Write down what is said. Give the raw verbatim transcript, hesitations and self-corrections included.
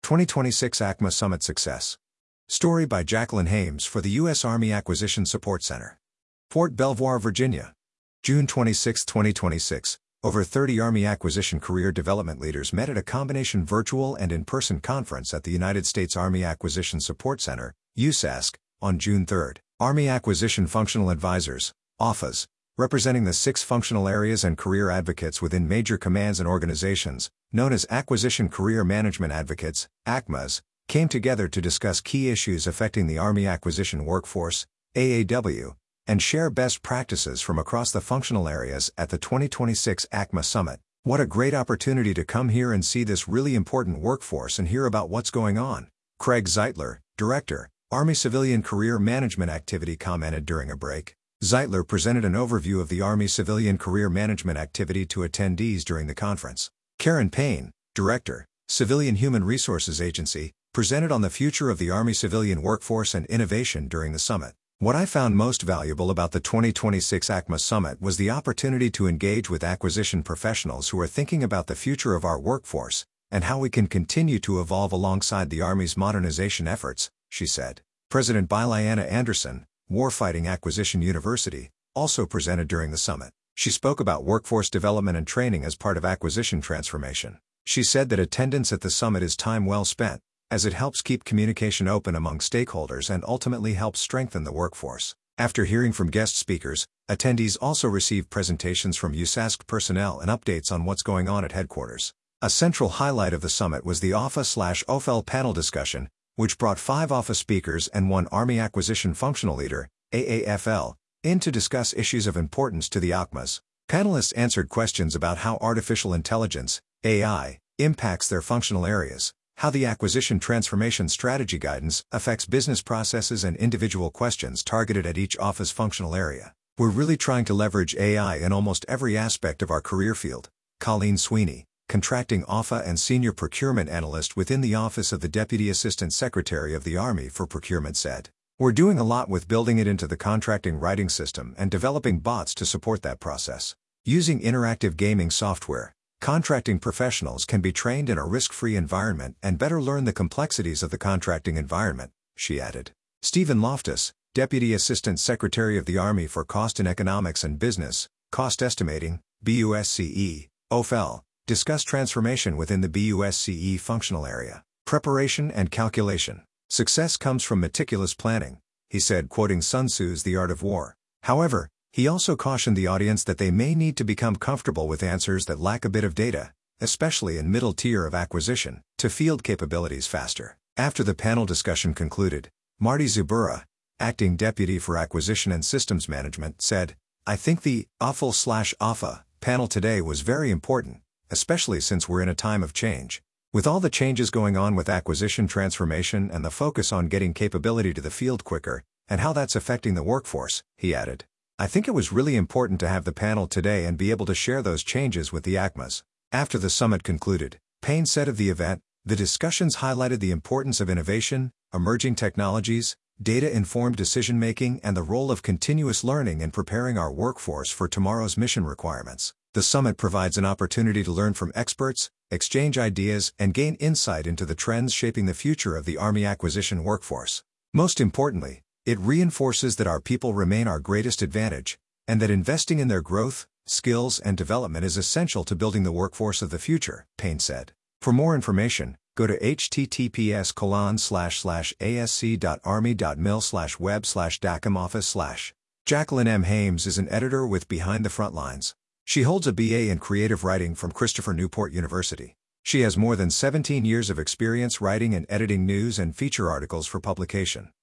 twenty twenty-six ACMA Summit Success. Story by Jacqueline Hames for the U S Army Acquisition Support Center. Fort Belvoir, Virginia. June twenty-sixth, twenty twenty-six. Over thirty Army Acquisition Career Development leaders met at a combination virtual and in-person conference at the United States Army Acquisition Support Center, U S A S C, on June third. Army Acquisition Functional Advisors, A F As, representing the six functional areas and career advocates within major commands and organizations, known as Acquisition Career Management Advocates, ACMAs, came together to discuss key issues affecting the Army acquisition workforce, A A W, and share best practices from across the functional areas at the twenty twenty-six ACMA Summit. What a great opportunity to come here and see this really important workforce and hear about what's going on, Craig Zeitler, Director, Army Civilian Career Management Activity, commented during a break. Zeitler presented an overview of the Army Civilian Career Management Activity to attendees during the conference. Karen Payne, Director, Civilian Human Resources Agency, presented on the future of the Army civilian workforce and innovation during the summit. What I found most valuable about the twenty twenty-six ACMA Summit was the opportunity to engage with acquisition professionals who are thinking about the future of our workforce and how we can continue to evolve alongside the Army's modernization efforts, she said. President Bilayana Anderson, Warfighting Acquisition University, also presented during the summit. She spoke about workforce development and training as part of acquisition transformation. She said that attendance at the summit is time well spent, as it helps keep communication open among stakeholders and ultimately helps strengthen the workforce. After hearing from guest speakers, attendees also received presentations from U S A S C personnel and updates on what's going on at headquarters. A central highlight of the summit was the A F A/O F L panel discussion, which brought five A F A speakers and one Army Acquisition Functional Leader, A A F L, in to discuss issues of importance to the ACMAs. Panelists answered questions about how artificial intelligence, A I, impacts their functional areas, how the acquisition transformation strategy guidance affects business processes, and individual questions targeted at each A F A's functional area. We're really trying to leverage A I in almost every aspect of our career field, Colleen Sweeney, Contracting A F A and Senior Procurement Analyst within the Office of the Deputy Assistant Secretary of the Army for Procurement, said. We're doing a lot with building it into the contracting writing system and developing bots to support that process. Using interactive gaming software, contracting professionals can be trained in a risk-free environment and better learn the complexities of the contracting environment, she added. Stephen Loftus, Deputy Assistant Secretary of the Army for Cost and Economics and Business, Cost Estimating, B U S C E, O F L, discussed transformation within the B U S C E functional area. Preparation and calculation. Success comes from meticulous planning, he said, quoting Sun Tzu's The Art of War. However, he also cautioned the audience that they may need to become comfortable with answers that lack a bit of data, especially in middle tier of acquisition, to field capabilities faster. After the panel discussion concluded, Marty Zubura, Acting Deputy for Acquisition and Systems Management, said, I think the A F L/A F A panel today was very important, especially since we're in a time of change. With all the changes going on with acquisition transformation and the focus on getting capability to the field quicker, and how that's affecting the workforce, he added. I think it was really important to have the panel today and be able to share those changes with the ACMAs. After the summit concluded, Payne said of the event, the discussions highlighted the importance of innovation, emerging technologies, data-informed decision-making, and the role of continuous learning in preparing our workforce for tomorrow's mission requirements. The summit provides an opportunity to learn from experts, exchange ideas, and gain insight into the trends shaping the future of the Army acquisition workforce. Most importantly, it reinforces that our people remain our greatest advantage, and that investing in their growth, skills, and development is essential to building the workforce of the future, Payne said. For more information, go to h t t p s colon slash slash a s c dot army dot mil slash web slash dacom office slash. Jacqueline M. Hames is an editor with Behind the Front Lines. She holds a B A in creative writing from Christopher Newport University. She has more than seventeen years of experience writing and editing news and feature articles for publication.